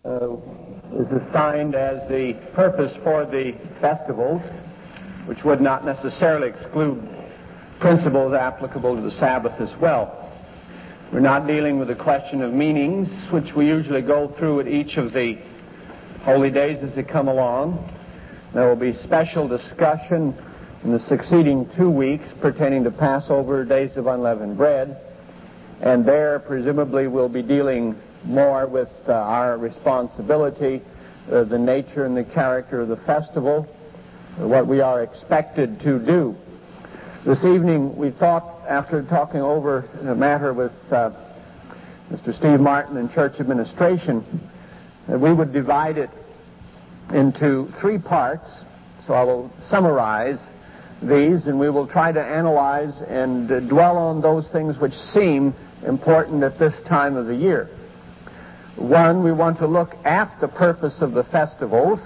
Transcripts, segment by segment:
is assigned as the purpose for the festivals, which would not necessarily exclude principles applicable to the Sabbath as well. We're not dealing with the question of meanings, which we usually go through at each of the holy days as they come along. There will be special discussion in the succeeding 2 weeks pertaining to Passover, Days of Unleavened Bread, and there presumably we'll be dealing more with our responsibility, the nature and the character of the festival, what we are expected to do. This evening we thought, after talking over the matter with Mr. Steve Martin in Church Administration, that we would divide it into 3 parts. So I will summarize these, and we will try to analyze and dwell on those things which seem important at this time of the year. 1, we want to look at the purpose of the festivals.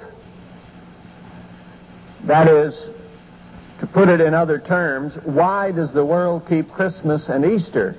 That is, to put it in other terms, why does the world keep Christmas and Easter?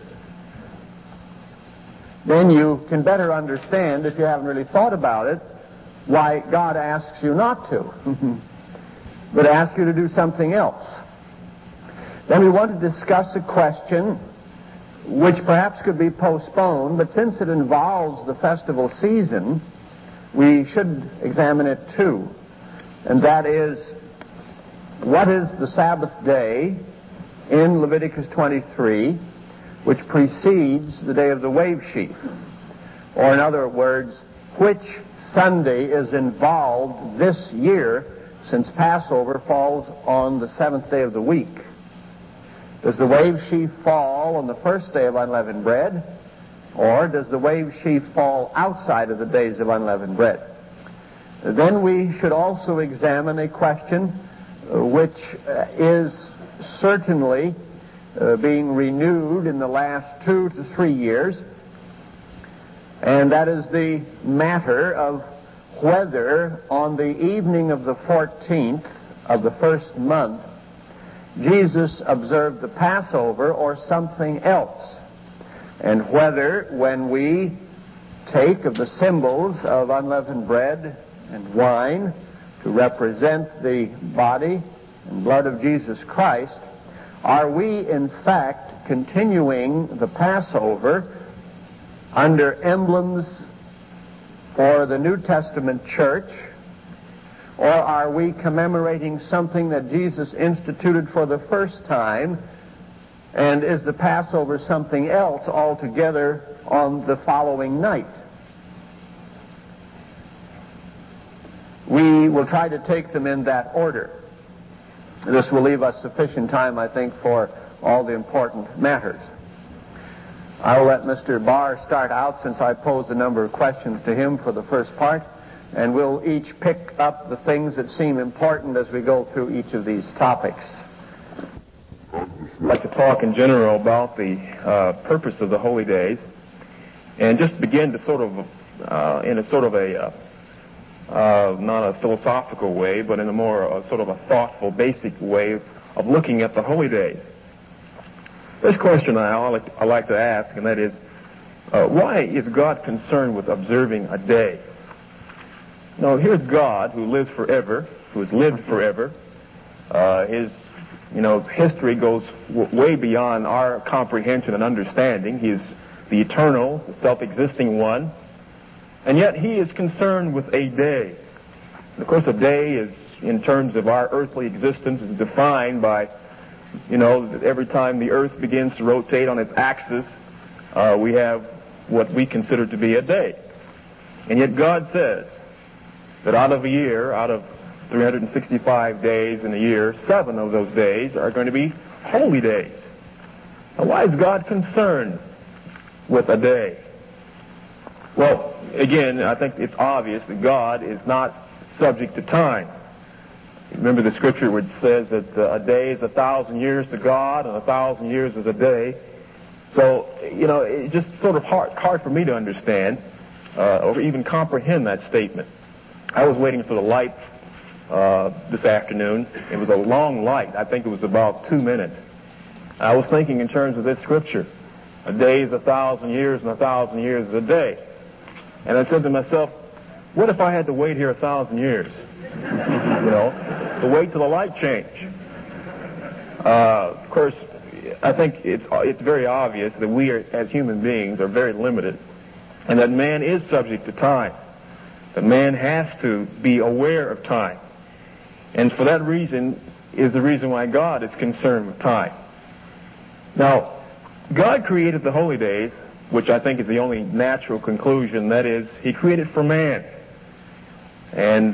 Then you can better understand, if you haven't really thought about it, why God asks you not to, but asks you to do something else. Then we want to discuss a question which perhaps could be postponed, but since it involves the festival season, we should examine it too. And that is, what is the Sabbath day in Leviticus 23, which precedes the day of the wave sheaf? Or in other words, which Sunday is involved this year, since Passover falls on the 7th day of the week? Does the wave sheaf fall on the first day of unleavened bread, or does the wave sheaf fall outside of the days of unleavened bread? Then we should also examine a question which is certainly being renewed in the last 2 to 3 years, and that is the matter of whether on the evening of the 14th of the first month Jesus observed the Passover or something else, and whether when we take of the symbols of unleavened bread and wine to represent the body and blood of Jesus Christ, are we in fact continuing the Passover under emblems for the New Testament church, or are we commemorating something that Jesus instituted for the first time, and is the Passover something else altogether on the following night? We will try to take them in that order. This will leave us sufficient time, I think, for all the important matters. I will let Mr. Barr start out, since I posed a number of questions to him for the first part, and we'll each pick up the things that seem important as we go through each of these topics. I'd like to talk in general about the purpose of the holy days, and just begin to sort of, in a sort of a, not a philosophical way, but in a more sort of a thoughtful, basic way of looking at the holy days. This question I like to ask, and that is, why is God concerned with observing a day? Now, here's God, who lives forever, who has lived forever. His history goes way beyond our comprehension and understanding. He is the eternal, the self-existing one. And yet he is concerned with a day. And of course, a day is, in terms of our earthly existence, is defined by, every time the earth begins to rotate on its axis, we have what we consider to be a day. And yet God says that out of 365 days in a year, 7 of those days are going to be holy days. Now, why is God concerned with a day? Well, again, I think it's obvious that God is not subject to time. Remember the scripture which says that a day is 1,000 years to God, and 1,000 years is a day. So, it's just sort of hard for me to understand or even comprehend that statement. I was waiting for the light this afternoon. It was a long light. I think it was about 2 minutes. I was thinking in terms of this scripture. A day is 1,000 years, and 1,000 years is a day. And I said to myself, what if I had to wait here 1,000 years? To wait till the light change. Of course, I think it's very obvious that we as human beings are very limited, and that man is subject to time. That man has to be aware of time. And for that reason is the reason why God is concerned with time. Now, God created the holy days, which I think is the only natural conclusion. That is, He created for man. And,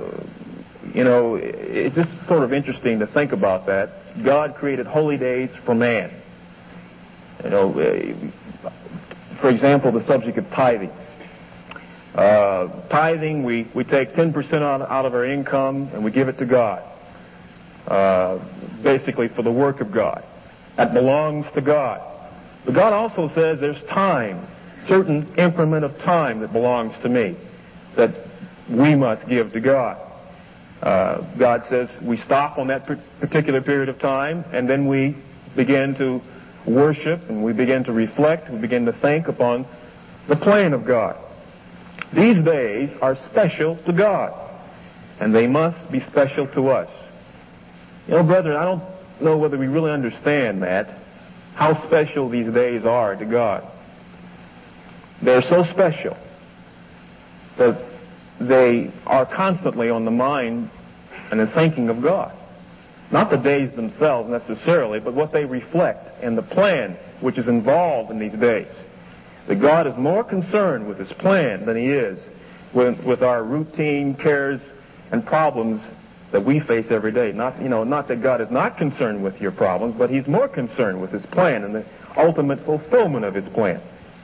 it's just sort of interesting to think about that. God created holy days for man. For example, the subject of tithing. Tithing, we take 10% out of our income and we give it to God. Basically for the work of God. That belongs to God. But God also says there's time, certain increment of time that belongs to me, that we must give to God. God says we stop on that particular period of time, and then we begin to worship, and we begin to reflect, we begin to think upon the plan of God. These days are special to God, and they must be special to us. Brethren, I don't know whether we really understand that, how special these days are to God. They're so special that they are constantly on the mind and the thinking of God. Not the days themselves necessarily, but what they reflect and the plan which is involved in these days. That God is more concerned with His plan than He is with our routine cares and problems that we face every day. Not that God is not concerned with your problems, but He's more concerned with His plan and the ultimate fulfillment of His plan.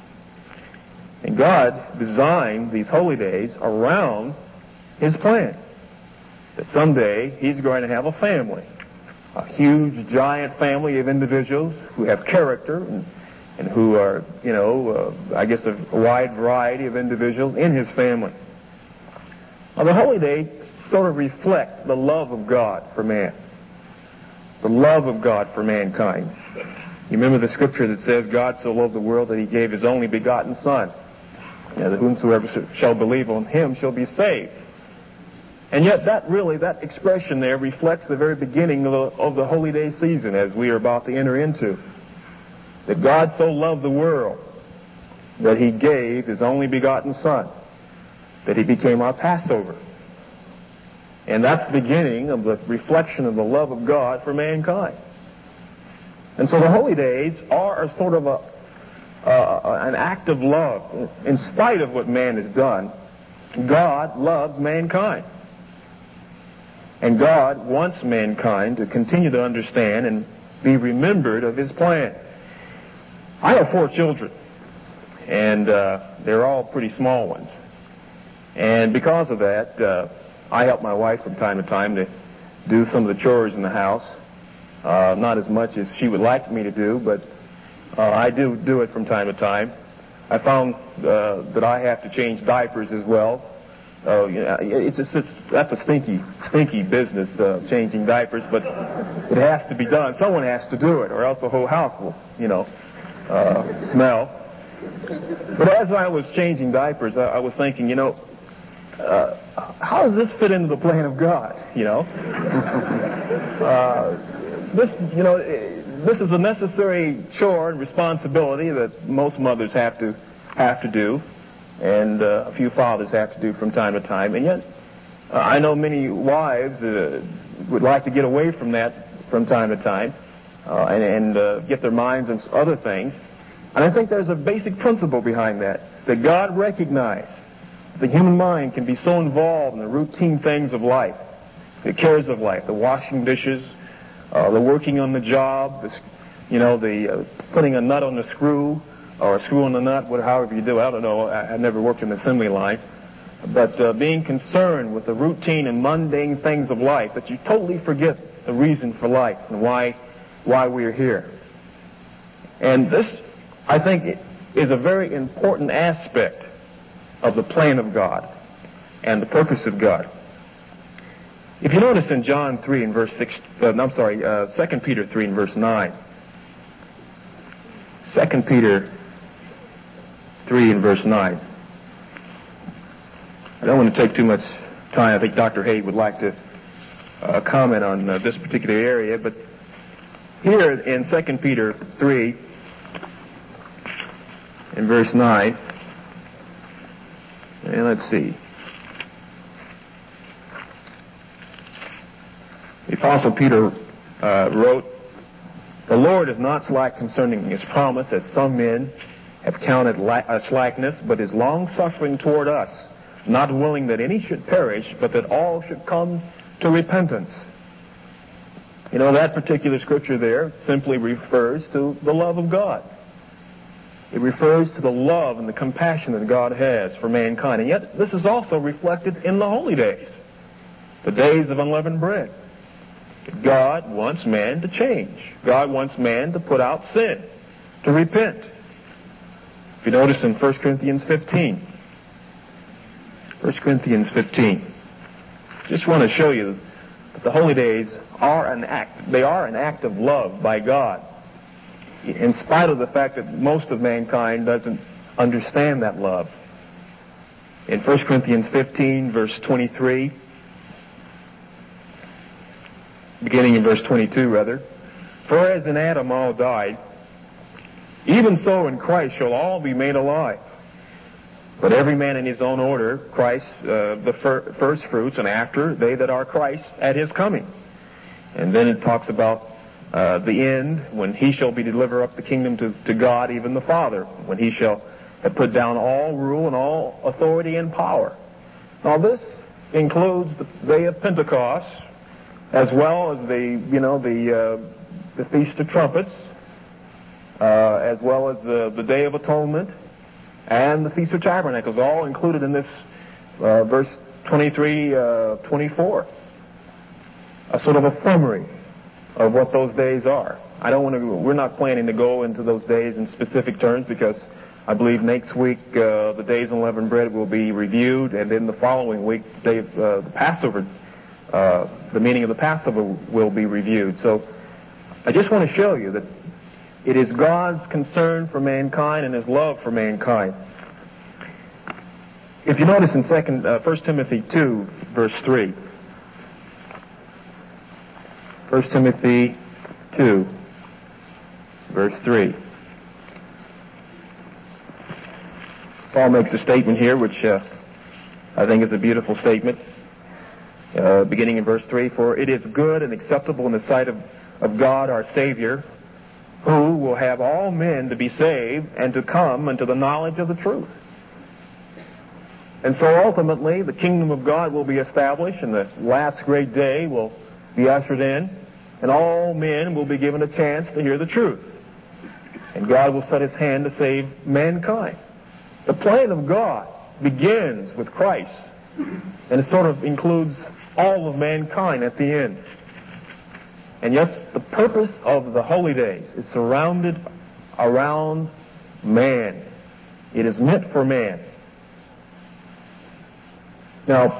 And God designed these holy days around His plan. That someday He's going to have a family. A huge, giant family of individuals who have character and who are, a wide variety of individuals in His family. Now, the holy days sort of reflect the love of God for man. The love of God for mankind. You remember the scripture that says, God so loved the world that He gave His only begotten Son, that whomsoever shall believe on Him shall be saved. And yet that expression there reflects the very beginning of the holy day season as we are about to enter into. That God so loved the world that He gave His only begotten Son, that He became our Passover. And that's the beginning of the reflection of the love of God for mankind. And so the holy days are a sort of an act of love. In spite of what man has done, God loves mankind. And God wants mankind to continue to understand and be remembered of His plan. I have 4 children, and they're all pretty small ones. And because of that, I help my wife from time to time to do some of the chores in the house. Not as much as she would like me to do, but I do it from time to time. I found that I have to change diapers as well. That's a stinky business, changing diapers, but it has to be done. Someone has to do it, or else the whole house will, smell. But as I was changing diapers, I was thinking, how does this fit into the plan of God? This is a necessary chore and responsibility that most mothers have to do, and a few fathers have to do from time to time. And yet, I know many wives would like to get away from that from time to time and get their minds on other things. And I think there's a basic principle behind that God recognized the human mind can be so involved in the routine things of life, the cares of life, the washing dishes, the working on the job, the putting a nut on the screw, or a screw on the nut, however you do it. I don't know. I never worked in the assembly line. But being concerned with the routine and mundane things of life, that you totally forget the reason for life and why we are here. And this, I think, is a very important aspect of the plan of God and the purpose of God. If you notice in John 3 and verse 6, 2 Peter 3 and verse 9. 2 Peter 3 and verse 9. I don't want to take too much time. I think Dr. Haig would like to comment on this particular area, but here in 2 Peter 3, in verse 9, and let's see. The Apostle Peter wrote, "The Lord is not slack concerning his promise, as some men have counted slackness, but is long-suffering toward us, not willing that any should perish, but that all should come to repentance." You know, that particular scripture there simply refers to the love of God. It refers to the love and the compassion that God has for mankind. And yet, this is also reflected in the holy days, the days of unleavened bread. God wants man to change. God wants man to put out sin, to repent. If you notice in 1 Corinthians 15, 1 Corinthians 15, just want to show you that the holy days are an act of love by God, in spite of the fact that most of mankind doesn't understand that love. In 1 Corinthians 15, verse 23, beginning in verse 22, rather, "For as in Adam all died, even so in Christ shall all be made alive. But every man in his own order, Christ the first fruits, and after they that are Christ at his coming." And then it talks about the end, when he shall be delivered up the kingdom to God, even the Father, when he shall have put down all rule and all authority and power. Now this includes the day of Pentecost, as well as the Feast of Trumpets, as well as the Day of Atonement, and the Feast of Tabernacles, all included in this verse 23, 24. A sort of a summary of what those days are. We're not planning to go into those days in specific terms, because I believe next week the days of unleavened bread will be reviewed, and then the following week the Passover, the meaning of the Passover will be reviewed. So I just want to show you that it is God's concern for mankind and his love for mankind. If you notice in 1 Timothy 2, verse 3. 1 Timothy 2, verse 3. Paul makes a statement here which I think is a beautiful statement. Beginning in verse 3, "For it is good and acceptable in the sight of God our Savior, who will have all men to be saved and to come unto the knowledge of the truth." And so ultimately the kingdom of God will be established, and the last great day will be ushered in, and all men will be given a chance to hear the truth. And God will set his hand to save mankind. The plan of God begins with Christ, and it sort of includes all of mankind at the end. And yet the purpose of the holy days is surrounded around man. It is meant for man. Now,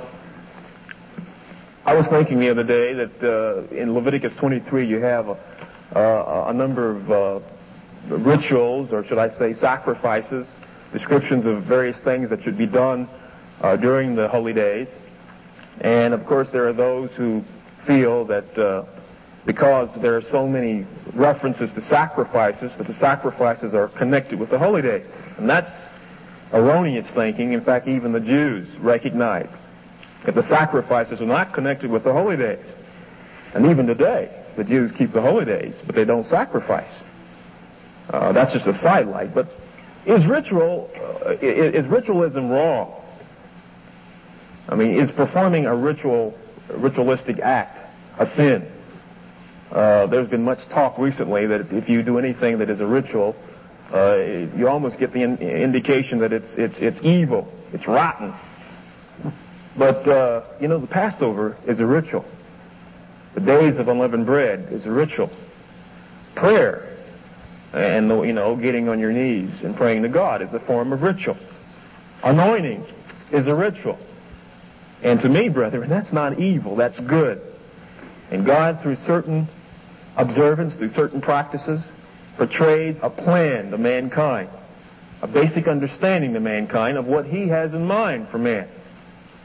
I was thinking the other day that in Leviticus 23 you have a number of rituals, or should I say sacrifices, descriptions of various things that should be done during the holy days. And of course there are those who feel that because there are so many references to sacrifices, that the sacrifices are connected with the holy days. And that's erroneous thinking. In fact, even the Jews recognize that the sacrifices are not connected with the holy days. And even today, the Jews keep the holy days, but they don't sacrifice. That's just a sidelight. But is ritualism wrong? I mean, is performing a ritualistic act a sin? There's been much talk recently that if you do anything that is a ritual, you almost get the indication that it's evil, it's rotten. But the Passover is a ritual. The days of unleavened bread is a ritual. Prayer and getting on your knees and praying to God is a form of ritual. Anointing is a ritual. And to me, brethren, that's not evil, that's good. And God, through certain observance, through certain practices, portrays a plan to mankind, a basic understanding to mankind of what he has in mind for man.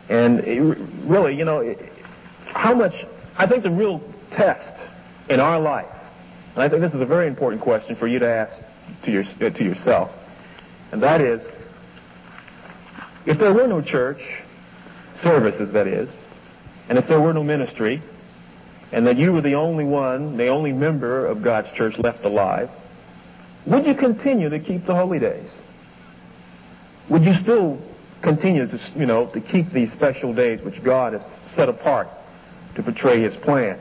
And really, how much, I think the real test in our life, and I think this is a very important question for you to ask to yourself, and that is, if there were no church services, that is, and if there were no ministry, and that you were the only one, the only member of God's church left alive, would you continue to keep the holy days? Would you still continue to keep these special days which God has set apart to portray His plan?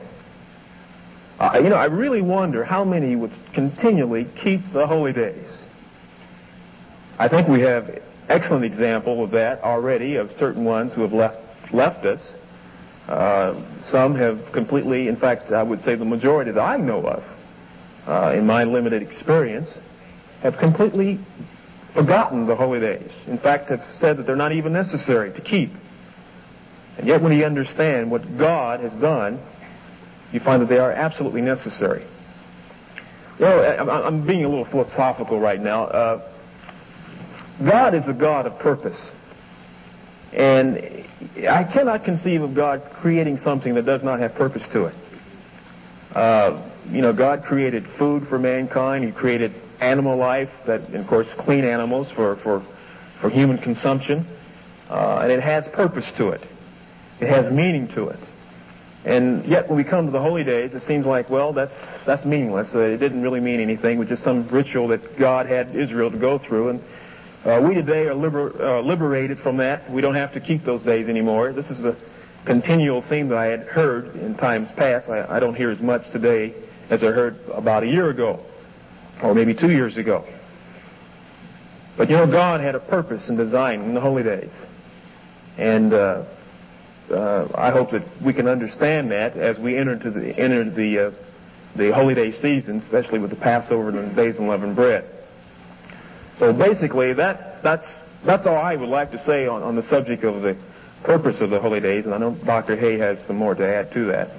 I really wonder how many would continually keep the holy days. I think we have excellent example of that already, of certain ones who have left us. Some have completely, in fact, I would say the majority that I know of, in my limited experience, have completely forgotten the holy days. In fact, have said that they're not even necessary to keep. And yet when you understand what God has done, you find that they are absolutely necessary. I'm being a little philosophical right now. God is a God of purpose. And I cannot conceive of God creating something that does not have purpose to it. God created food for mankind. He created animal life, that, of course, clean animals for human consumption. And it has purpose to it. It has meaning to it. And yet when we come to the holy days, it seems like, well, that's meaningless. It didn't really mean anything. It was just some ritual that God had Israel to go through. And we today are liberated from that. We don't have to keep those days anymore. This is a continual theme that I had heard in times past. I don't hear as much today as I heard about a year ago, or maybe 2 years ago. But God had a purpose and design in the holy days. And I hope that we can understand that as we enter the holy day season, especially with the Passover and the days of unleavened bread. So basically, that's all I would like to say on the subject of the purpose of the holy days, and I know Dr. Hay has some more to add to that.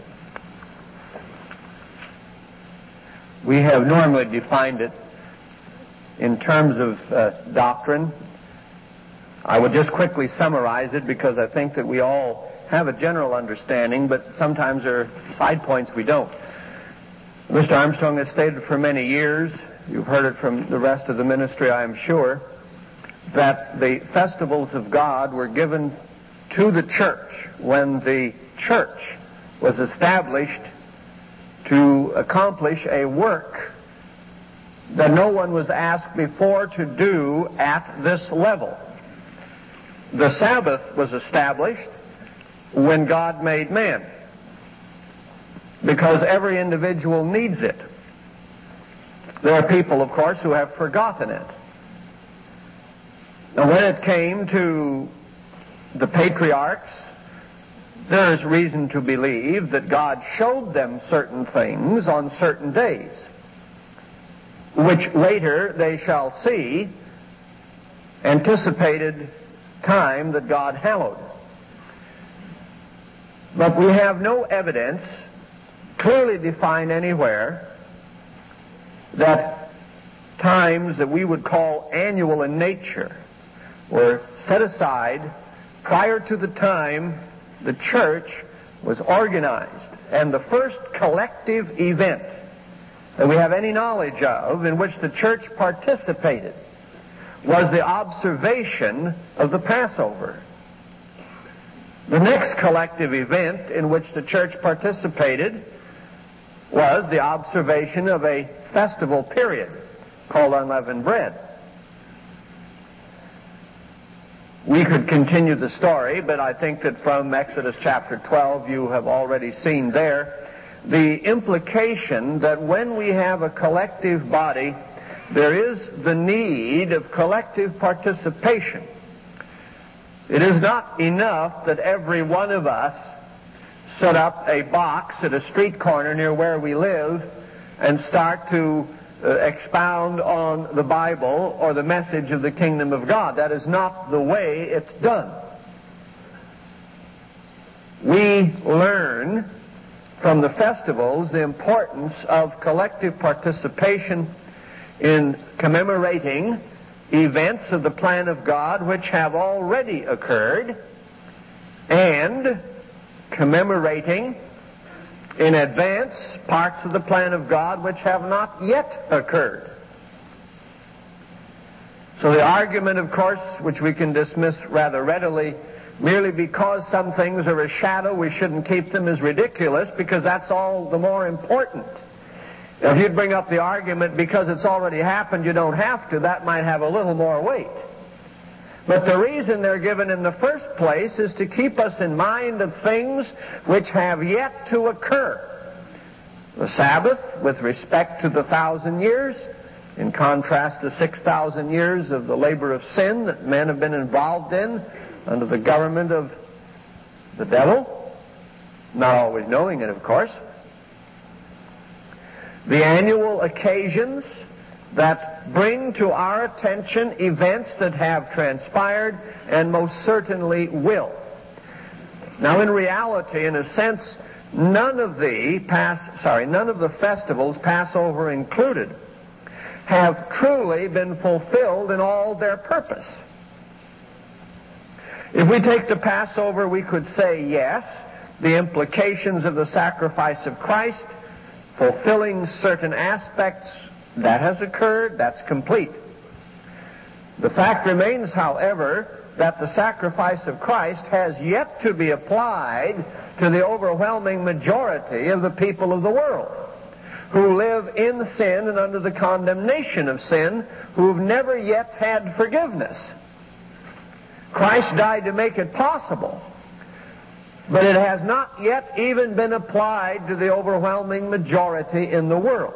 We have normally defined it in terms of doctrine. I would just quickly summarize it because I think that we all have a general understanding, but sometimes there are side points we don't. Mr. Armstrong has stated for many years, you've heard it from the rest of the ministry, I am sure, that the festivals of God were given to the church when the church was established to accomplish a work that no one was asked before to do at this level. The Sabbath was established when God made man, because every individual needs it. There are people, of course, who have forgotten it. Now, when it came to the patriarchs, there is reason to believe that God showed them certain things on certain days, which later they shall see, anticipated time that God hallowed. But we have no evidence clearly defined anywhere that times that we would call annual in nature were set aside prior to the time the church was organized. And the first collective event that we have any knowledge of in which the church participated was the observation of the Passover. The next collective event in which the church participated was the observation of a festival period called unleavened bread. We could continue the story, but I think that from Exodus chapter 12 you have already seen there the implication that when we have a collective body, there is the need of collective participation. It is not enough that every one of us set up a box at a street corner near where we live and start to expound on the Bible or the message of the kingdom of God. That is not the way it's done. We learn from the festivals the importance of collective participation in commemorating events of the plan of God which have already occurred, and commemorating in advance parts of the plan of God which have not yet occurred. So the argument, of course, which we can dismiss rather readily, merely because some things are a shadow, we shouldn't keep them, is ridiculous, because that's all the more important. Now, if you'd bring up the argument, because it's already happened, you don't have to, that might have a little more weight. But the reason they're given in the first place is to keep us in mind of things which have yet to occur. The Sabbath, with respect to the 1,000 years, in contrast to 6,000 years of the labor of sin that men have been involved in under the government of the devil, not always knowing it, of course. The annual occasions that bring to our attention events that have transpired and most certainly will. Now, in reality, in a sense, none of the festivals, Passover included, have truly been fulfilled in all their purpose. If we take the Passover, we could say, yes, the implications of the sacrifice of Christ, fulfilling certain aspects, that has occurred, that's complete. The fact remains, however, that the sacrifice of Christ has yet to be applied to the overwhelming majority of the people of the world, who live in sin and under the condemnation of sin, who've never yet had forgiveness. Christ died to make it possible, but it has not yet even been applied to the overwhelming majority in the world.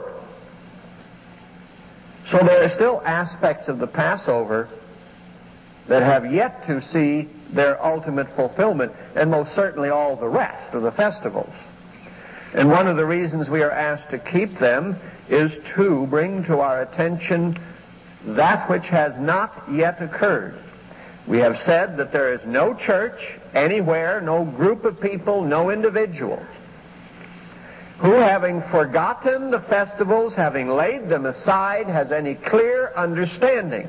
So there are still aspects of the Passover that have yet to see their ultimate fulfillment, and most certainly all the rest of the festivals. And one of the reasons we are asked to keep them is to bring to our attention that which has not yet occurred. We have said that there is no church anywhere, no group of people, no individual who, having forgotten the festivals, having laid them aside, has any clear understanding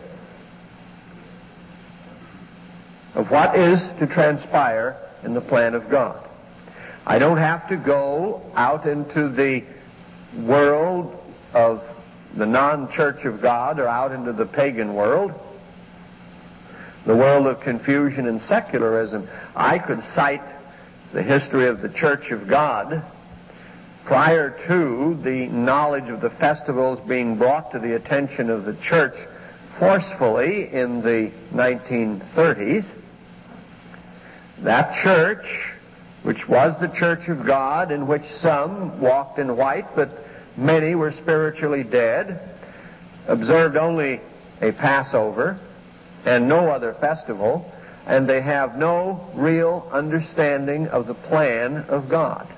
of what is to transpire in the plan of God. I don't have to go out into the world of the non-church of God or out into the pagan world, the world of confusion and secularism. I could cite the history of the Church of God prior to the knowledge of the festivals being brought to the attention of the church forcefully in the 1930s. That church, which was the Church of God, in which some walked in white, but many were spiritually dead, observed only a Passover and no other festival, and they have no real understanding of the plan of God.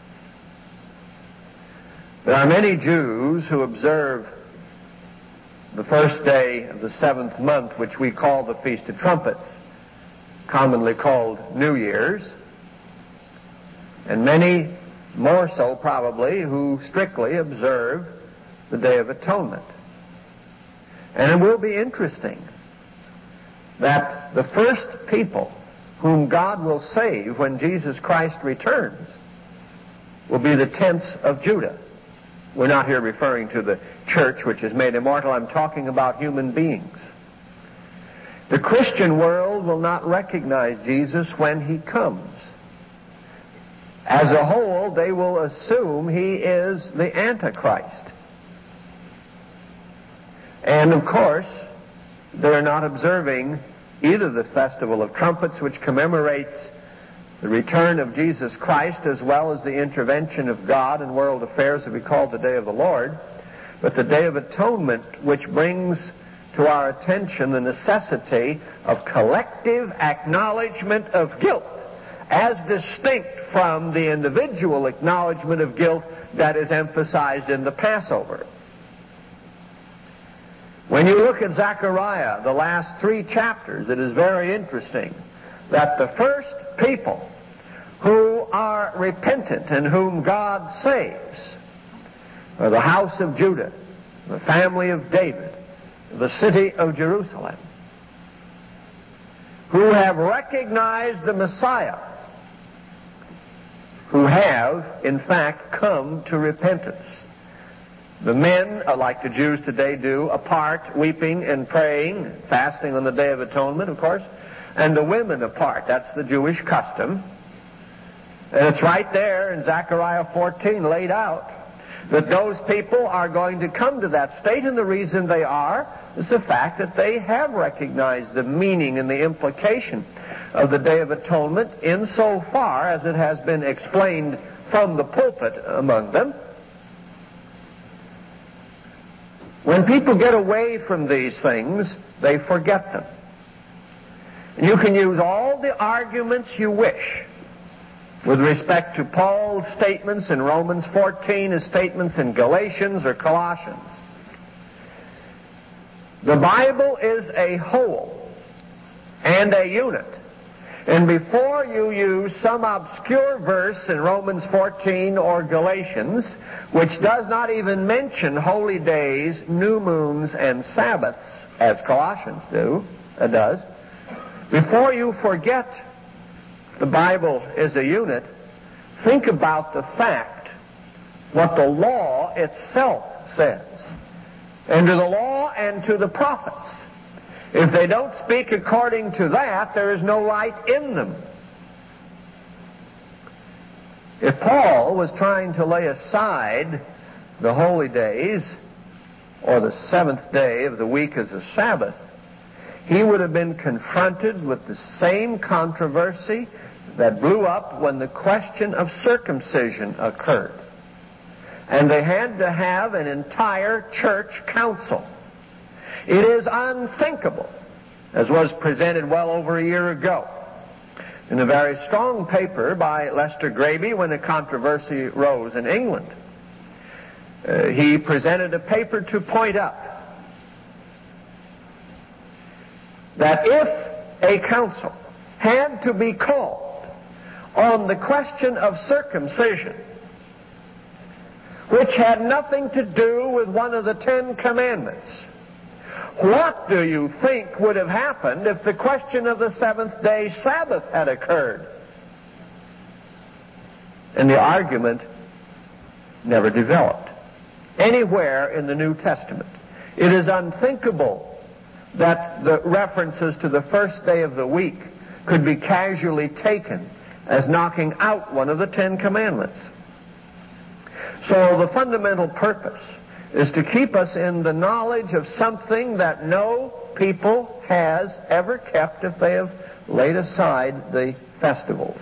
There are many Jews who observe the first day of the 7th month, which we call the Feast of Trumpets, commonly called New Year's, and many more so probably who strictly observe the Day of Atonement. And it will be interesting that the first people whom God will save when Jesus Christ returns will be the tents of Judah. We're not here referring to the church which is made immortal. I'm talking about human beings. The Christian world will not recognize Jesus when he comes. As a whole, they will assume he is the Antichrist. And of course, they're not observing either the Festival of Trumpets, which commemorates the return of Jesus Christ, as well as the intervention of God in world affairs that we call the Day of the Lord, but the Day of Atonement, which brings to our attention the necessity of collective acknowledgement of guilt, as distinct from the individual acknowledgement of guilt that is emphasized in the Passover. When you look at Zechariah, the last 3 chapters, it is very interesting that the first people who are repentant and whom God saves are the house of Judah, the family of David, the city of Jerusalem, who have recognized the Messiah who have, in fact, come to repentance. The men, like the Jews today do, apart, weeping and praying, fasting on the Day of Atonement, of course, and the women apart. That's the Jewish custom. And it's right there in Zechariah 14 laid out that those people are going to come to that state, and the reason they are is the fact that they have recognized the meaning and the implication of the Day of Atonement insofar as it has been explained from the pulpit among them. When people get away from these things, they forget them. And you can use all the arguments you wish with respect to Paul's statements in Romans 14, his statements in Galatians or Colossians. The Bible is a whole and a unit. And before you use some obscure verse in Romans 14 or Galatians, which does not even mention holy days, new moons, and Sabbaths, as Colossians does, before you forget the Bible is a unit, think about the fact what the law itself says. And to the law and to the prophets. If they don't speak according to that, there is no light in them. If Paul was trying to lay aside the holy days, or the seventh day of the week as a Sabbath, he would have been confronted with the same controversy that blew up when the question of circumcision occurred. And they had to have an entire church council. It is unthinkable, as was presented well over a year ago in a very strong paper by Lester Graby when the controversy rose in England. He presented a paper to point out that if a council had to be called on the question of circumcision, which had nothing to do with one of the 10 Commandments, what do you think would have happened if the question of the seventh-day Sabbath had occurred? And the argument never developed anywhere in the New Testament. It is unthinkable that the references to the first day of the week could be casually taken as knocking out one of the 10 Commandments. So the fundamental purpose is to keep us in the knowledge of something that no people has ever kept if they have laid aside the festivals.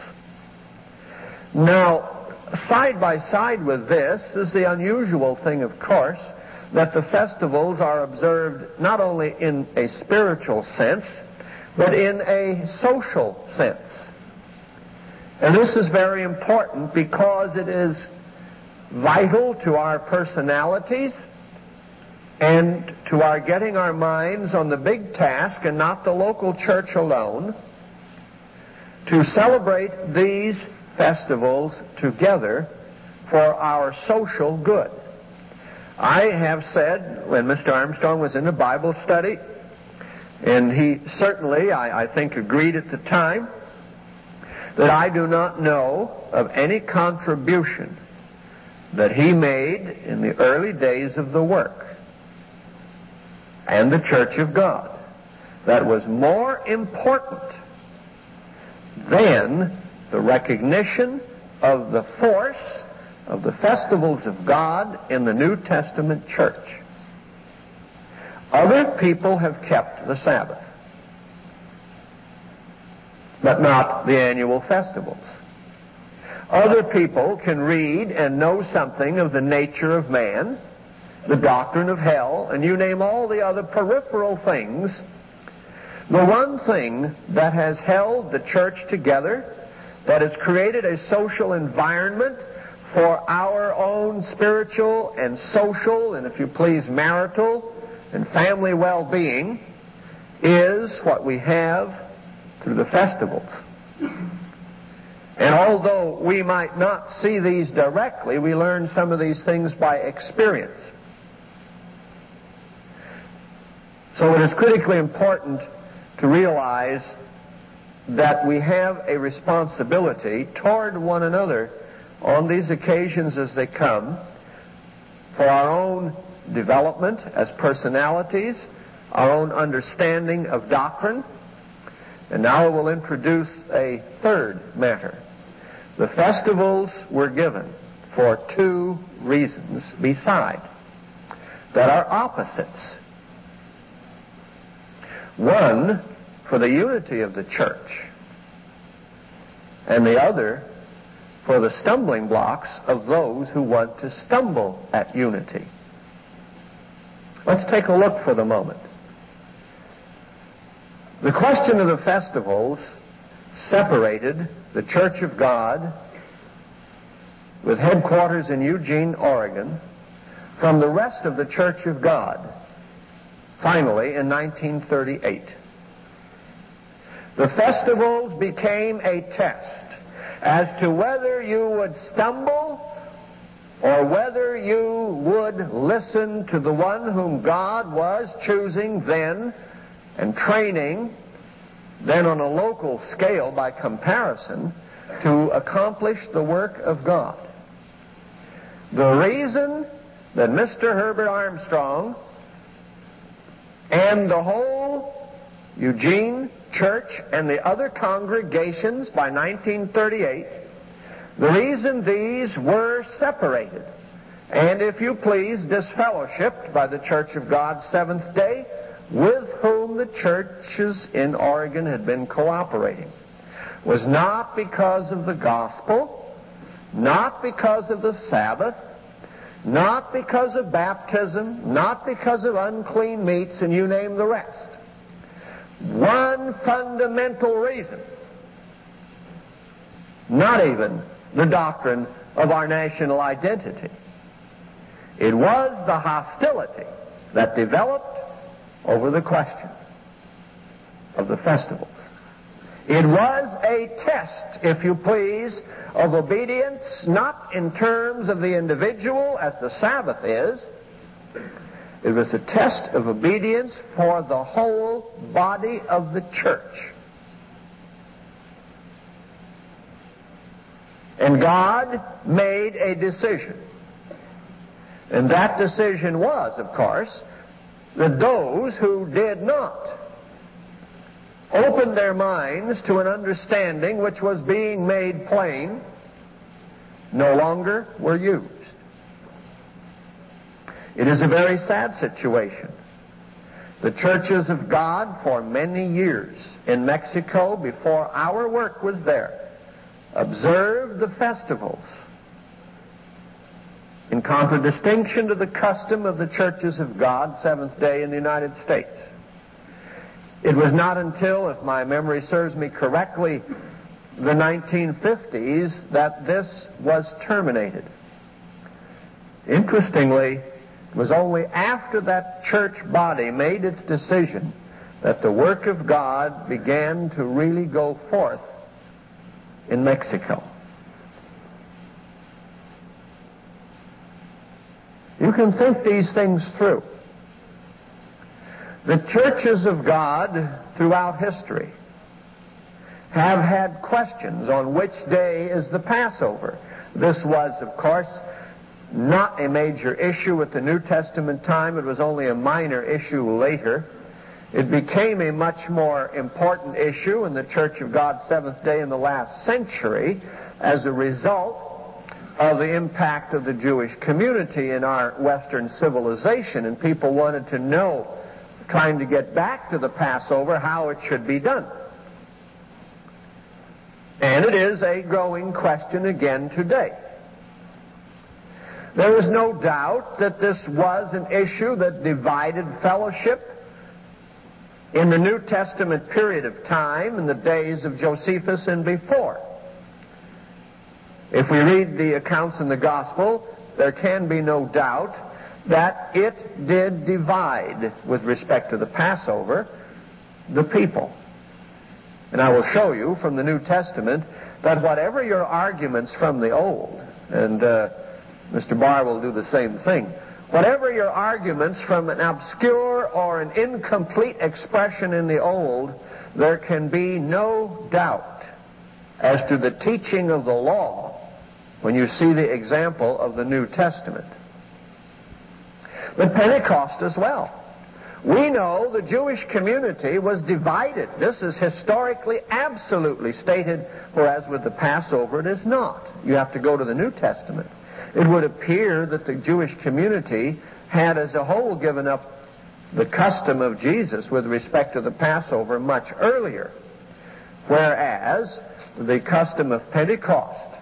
Now, side by side with this is the unusual thing, of course, that the festivals are observed not only in a spiritual sense, but in a social sense. And this is very important because it is vital to our personalities and to our getting our minds on the big task and not the local church alone, to celebrate these festivals together for our social good. I have said, when Mr. Armstrong was in a Bible study, and he certainly, I think, agreed at the time, that I do not know of any contribution that he made in the early days of the work and the Church of God that was more important than the recognition of the force of the festivals of God in the New Testament church. Other people have kept the Sabbath, but not the annual festivals. Other people can read and know something of the nature of man, the doctrine of hell, and you name all the other peripheral things. The one thing that has held the church together, that has created a social environment for our own spiritual and social, and if you please, marital and family well-being, is what we have through the festivals. And although we might not see these directly, we learn some of these things by experience. So it is critically important to realize that we have a responsibility toward one another on these occasions as they come for our own development as personalities, our own understanding of doctrine. And now I will introduce a third matter. The festivals were given for two reasons beside that are opposites. One, for the unity of the church, and the other, for the stumbling blocks of those who want to stumble at unity. Let's take a look for the moment. The question of the festivals separated the Church of God, with headquarters in Eugene, Oregon, from the rest of the Church of God, finally in 1938. The festivals became a test as to whether you would stumble or whether you would listen to the one whom God was choosing then and training then on a local scale by comparison to accomplish the work of God. The reason that Mr. Herbert Armstrong and the whole Eugene Church and the other congregations by 1938, the reason these were separated and, if you please, disfellowshipped by the Church of God Seventh Day, with whom the churches in Oregon had been cooperating, was not because of the gospel, not because of the Sabbath, not because of baptism, not because of unclean meats, and you name the rest. One fundamental reason, not even the doctrine of our national identity. It was the hostility that developed over the question of the festivals. It was a test, if you please, of obedience, not in terms of the individual as the Sabbath is. It was a test of obedience for the whole body of the church. And God made a decision. And that decision was, of course, that those who did not open their minds to an understanding which was being made plain no longer were used. It is a very sad situation. The churches of God for many years in Mexico, before our work was there, observed the festivals in contradistinction to the custom of the churches of God, Seventh Day in the United States. It was not until, if my memory serves me correctly, the 1950s that this was terminated. Interestingly, it was only after that church body made its decision that the work of God began to really go forth in Mexico. You can think these things through. The churches of God throughout history have had questions on which day is the Passover. This was, of course, not a major issue at the New Testament time. It was only a minor issue later. It became a much more important issue in the Church of God Seventh Day in the last century as a result of the impact of the Jewish community in our Western civilization. And people wanted to know, trying to get back to the Passover, how it should be done. And it is a growing question again today. There is no doubt that this was an issue that divided fellowship in the New Testament period of time, in the days of Josephus and before. If we read the accounts in the Gospel, there can be no doubt that it did divide, with respect to the Passover, the people. And I will show you from the New Testament that whatever your arguments from the Old, and Mr. Barr will do the same thing, whatever your arguments from an obscure or an incomplete expression in the Old, there can be no doubt as to the teaching of the law when you see the example of the New Testament. But Pentecost as well. We know the Jewish community was divided. This is historically absolutely stated, whereas with the Passover it is not. You have to go to the New Testament. It would appear that the Jewish community had as a whole given up the custom of Jesus with respect to the Passover much earlier, whereas the custom of Pentecost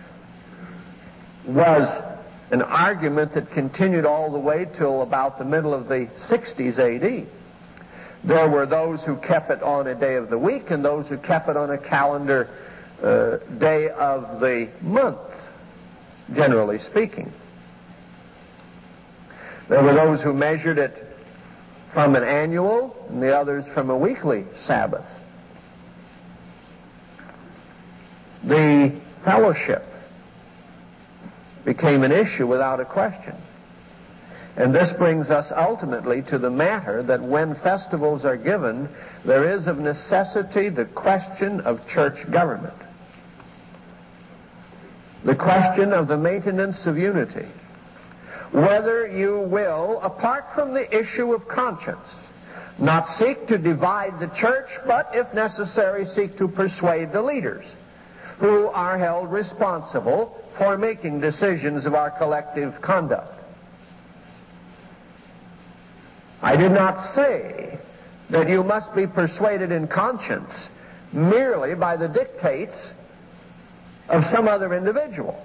was an argument that continued all the way till about the middle of the 60s A.D. There were those who kept it on a day of the week and those who kept it on a calendar day of the month, generally speaking. There were those who measured it from an annual and the others from a weekly Sabbath. The fellowship became an issue without a question. And this brings us ultimately to the matter that when festivals are given, there is of necessity the question of church government. The question of the maintenance of unity. Whether you will, apart from the issue of conscience, not seek to divide the church, but if necessary seek to persuade the leaders who are held responsible for making decisions of our collective conduct. I did not say that you must be persuaded in conscience merely by the dictates of some other individual.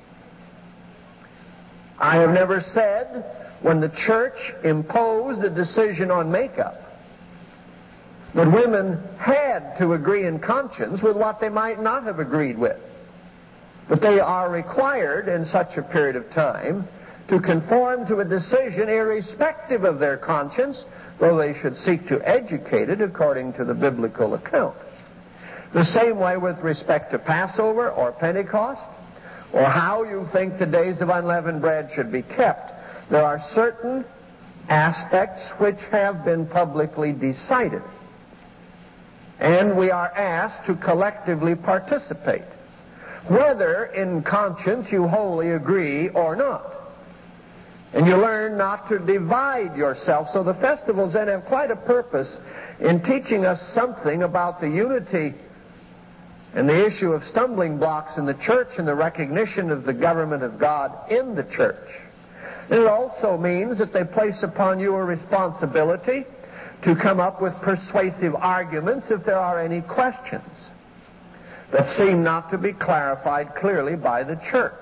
I have never said when the church imposed a decision on makeup that women had to agree in conscience with what they might not have agreed with. But they are required in such a period of time to conform to a decision irrespective of their conscience, though they should seek to educate it according to the biblical account. The same way with respect to Passover or Pentecost, or how you think the days of unleavened bread should be kept. There are certain aspects which have been publicly decided, and we are asked to collectively participate, whether in conscience you wholly agree or not. And you learn not to divide yourself. So the festivals then have quite a purpose in teaching us something about the unity and the issue of stumbling blocks in the church and the recognition of the government of God in the church. And it also means that they place upon you a responsibility to come up with persuasive arguments if there are any questions that seem not to be clarified clearly by the church.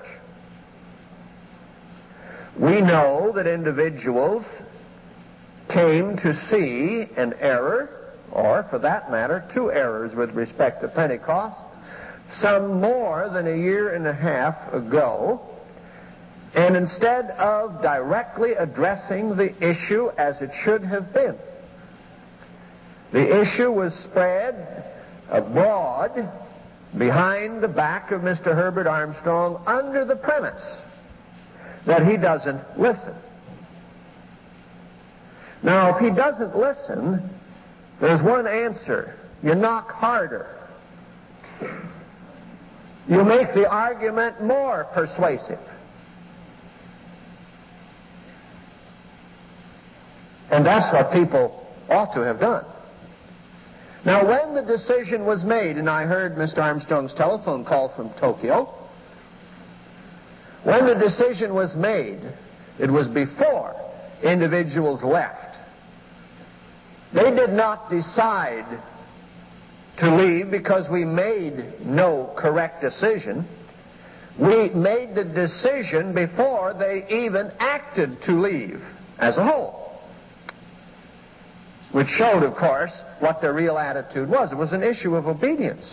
We know that individuals came to see an error, or for that matter, two errors with respect to Pentecost, some more than a year and a half ago, and instead of directly addressing the issue as it should have been, the issue was spread abroad behind the back of Mr. Herbert Armstrong under the premise that he doesn't listen. Now, if he doesn't listen, there's one answer. You knock harder. You make the argument more persuasive. And that's what people ought to have done. Now, when the decision was made, and I heard Mr. Armstrong's telephone call from Tokyo, when the decision was made, it was before individuals left. They did not decide to leave because we made no correct decision. We made the decision before they even acted to leave as a whole, which showed, of course, what their real attitude was. It was an issue of obedience.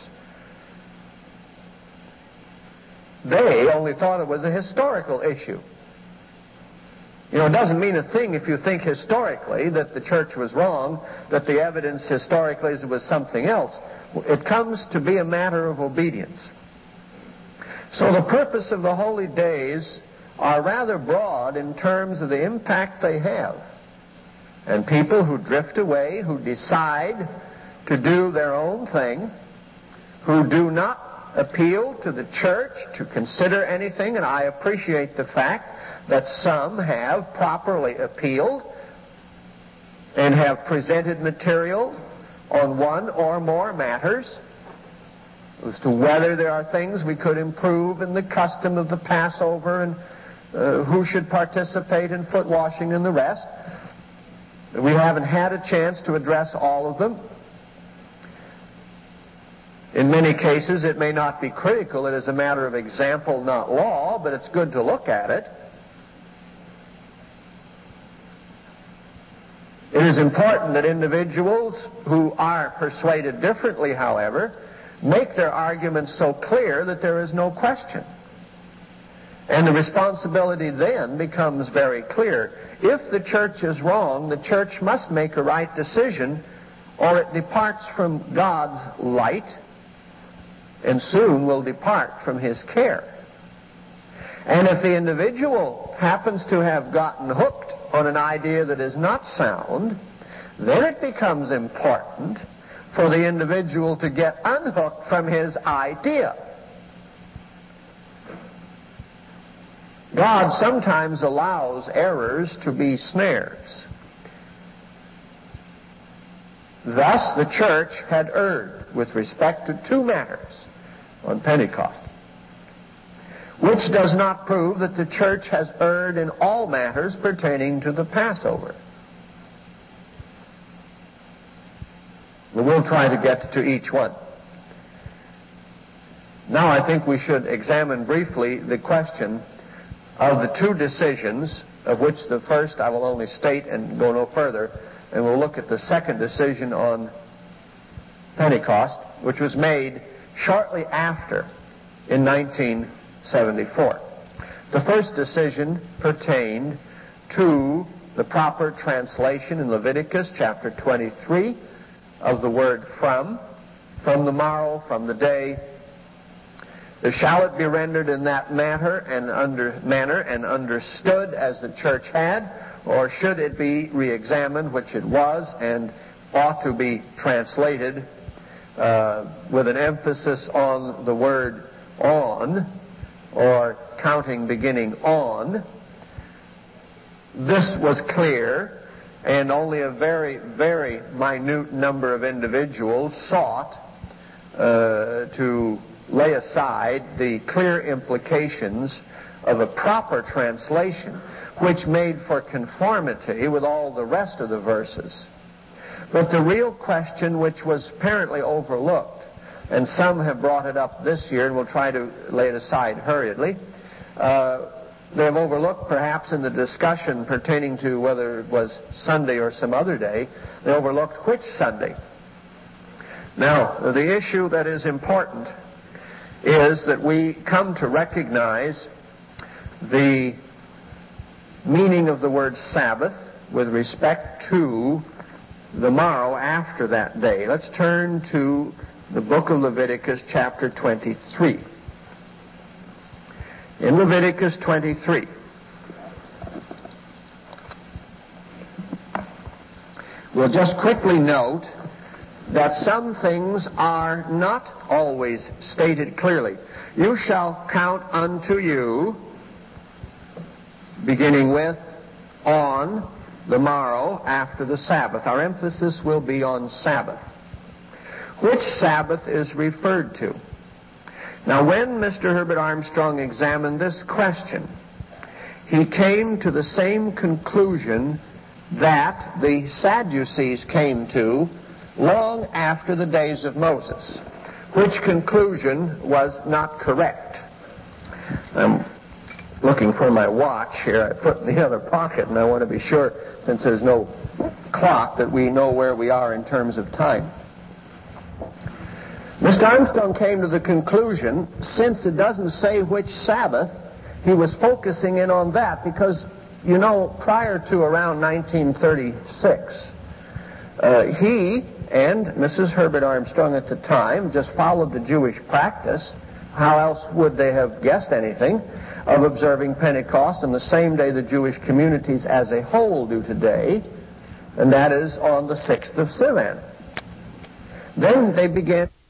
They only thought it was a historical issue. You know, it doesn't mean a thing if you think historically that the church was wrong, that the evidence historically is it was something else. It comes to be a matter of obedience. So the purpose of the holy days are rather broad in terms of the impact they have. And people who drift away, who decide to do their own thing, who do not appealed to the church to consider anything, and I appreciate the fact that some have properly appealed and have presented material on one or more matters as to whether there are things we could improve in the custom of the Passover and who should participate in foot washing and the rest. We haven't had a chance to address all of them. In many cases, it may not be critical. It is a matter of example, not law, but it's good to look at it. It is important that individuals who are persuaded differently, however, make their arguments so clear that there is no question. And the responsibility then becomes very clear. If the church is wrong, the church must make a right decision, or it departs from God's light and soon will depart from His care. And if the individual happens to have gotten hooked on an idea that is not sound, then it becomes important for the individual to get unhooked from his idea. God sometimes allows errors to be snares. Thus, the church had erred with respect to two matters on Pentecost, which does not prove that the church has erred in all matters pertaining to the Passover. But we'll try to get to each one. Now I think we should examine briefly the question of the two decisions, of which the first I will only state and go no further, and we'll look at the second decision on Pentecost, which was made shortly after in 1974. The first decision pertained to the proper translation in Leviticus chapter 23 of the word from the morrow, from the day. Shall it be rendered in that manner and understood as the church had, or should it be re-examined, which it was, and ought to be translated with an emphasis on the word on, or counting beginning on? This was clear, and only a very, very minute number of individuals sought to lay aside the clear implications of a proper translation, which made for conformity with all the rest of the verses. But the real question, which was apparently overlooked, and some have brought it up this year, and we'll try to lay it aside hurriedly, they have overlooked perhaps in the discussion pertaining to whether it was Sunday or some other day, they overlooked which Sunday. Now, the issue that is important is that we come to recognize the meaning of the word Sabbath with respect to the morrow after that day. Let's turn to the book of Leviticus chapter 23. In Leviticus 23, we'll just quickly note that some things are not always stated clearly. You shall count unto you, beginning with, on the morrow after the Sabbath. Our emphasis will be on Sabbath. Which Sabbath is referred to? Now, when Mr. Herbert Armstrong examined this question, he came to the same conclusion that the Sadducees came to long after the days of Moses, which conclusion was not correct. I'm looking for my watch here. I put it in the other pocket, and I want to be sure, since there's no clock, that we know where we are in terms of time. Mr. Armstrong came to the conclusion, since it doesn't say which Sabbath, he was focusing in on that because, you know, prior to around 1936, he and Mrs. Herbert Armstrong at the time just followed the Jewish practice. How else would they have guessed anything of observing Pentecost on the same day the Jewish communities as a whole do today, and that is on the 6th of Sivan. Then they began